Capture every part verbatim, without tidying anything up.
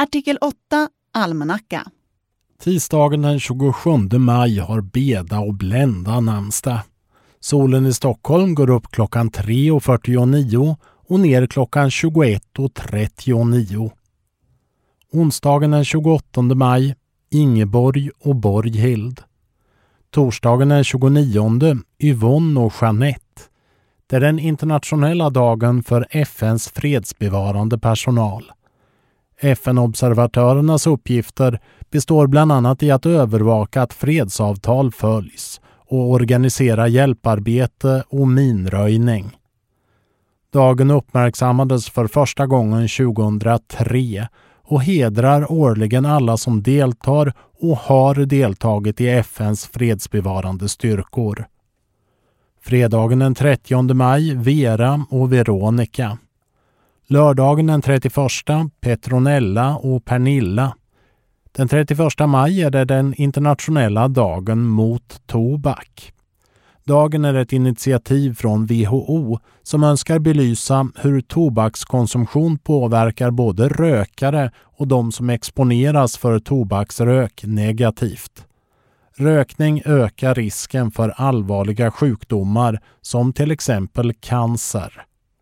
Artikel åtta. Almanacka. Tisdagen den tjugosjunde maj har Beda och Blenda namnsdag. Solen i Stockholm går upp klockan tre och fyrtionio och ner klockan tjugoett och trettionio. Onsdagen den tjugoåttonde maj, Ingeborg och Borghild. Torsdagen den tjugonionde, Yvonne och Jeanette. Det är den internationella dagen för F N:s fredsbevarande personal. F N-observatörernas uppgifter består bland annat i att övervaka att fredsavtal följs och organisera hjälparbete och minröjning. Dagen uppmärksammades för första gången tjugohundratre och hedrar årligen alla som deltar och har deltagit i F N:s fredsbevarande styrkor. Fredagen den trettionde maj, Vera och Veronica. Lördagen den trettioförsta, Petronella och Pernilla. Den trettioförsta maj är det den internationella dagen mot tobak. Dagen är ett initiativ från W H O som önskar belysa hur tobakskonsumtion påverkar både rökare och de som exponeras för tobaksrök negativt. Rökning ökar risken för allvarliga sjukdomar som till exempel cancer.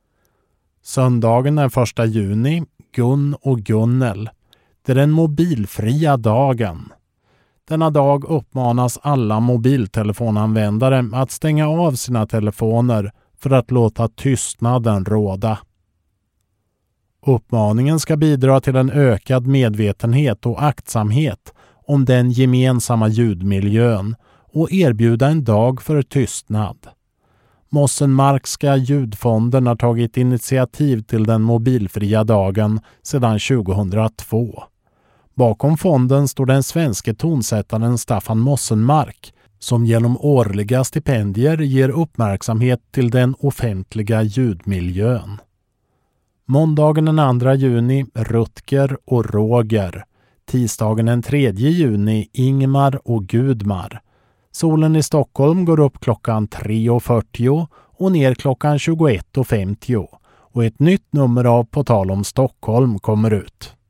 Söndagen den första juni, Gun och Gunnel. Det är den mobilfria dagen. Denna dag uppmanas alla mobiltelefonanvändare att stänga av sina telefoner för att låta tystnaden råda. Uppmaningen ska bidra till en ökad medvetenhet och aktsamhet om den gemensamma ljudmiljön och erbjuda en dag för tystnad. Mossenmarkska ljudfonden har tagit initiativ till den mobilfria dagen sedan tjugohundratvå. Bakom fonden står den svenske tonsättaren Staffan Mossenmark som genom årliga stipendier ger uppmärksamhet till den offentliga ljudmiljön. Måndagen den andra juni, Rutger och Roger. Tisdagen den tredje juni, Ingmar och Gudmar. Solen i Stockholm går upp klockan tre och fyrtio och ner klockan tjugoett och femtio och ett nytt nummer av På tal om Stockholm kommer ut.